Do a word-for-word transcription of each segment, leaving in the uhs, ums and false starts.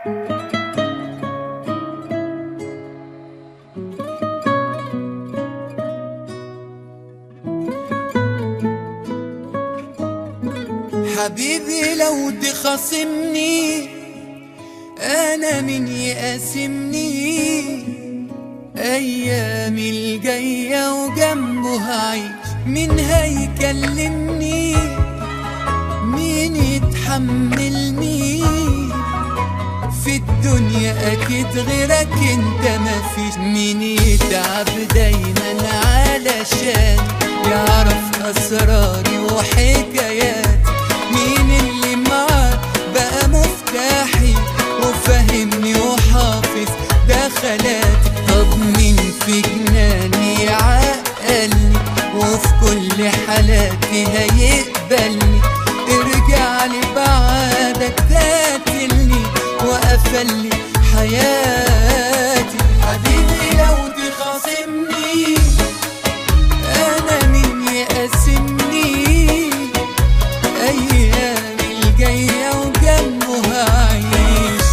حبيبي لو تخاصمني انا من يقاسمني، ايامي الجاية وجنبه هعيش، مين هيكلمني؟ مين يتحملني في الدنيا؟ اكيد غيرك انت مفيش. مين يتعب دايما علشان يعرف اسراري وحكاياتي؟ مين اللي معاه بقى مفتاحي وفهمني وحافظ دخلاتي؟ طب مين في جناني يعقلني وفي كل حالاتي هيقبلني؟ ارجع لي بعدك قاتلني وقفلي حياتي. حبيبي لو تخاصمني انا مين يقاسمني، ايامي الجاية وجنبه هعيش.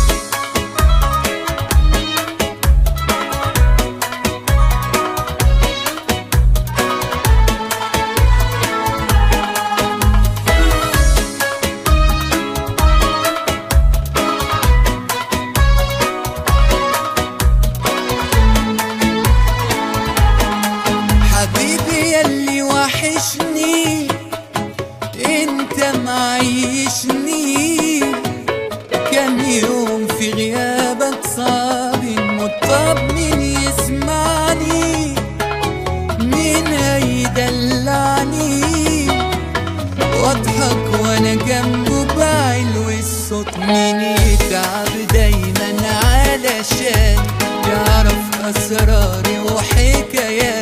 حبيبي ياللي وحشني انت معيشني، كام يوم في غيابك صعب نموت. طب مين يسمعني؟ مين هيدلعني واضحك وانا جنبه بعلو الصوت؟ مين يتعب دايما علشان يعرف اسراري وحكاياتي؟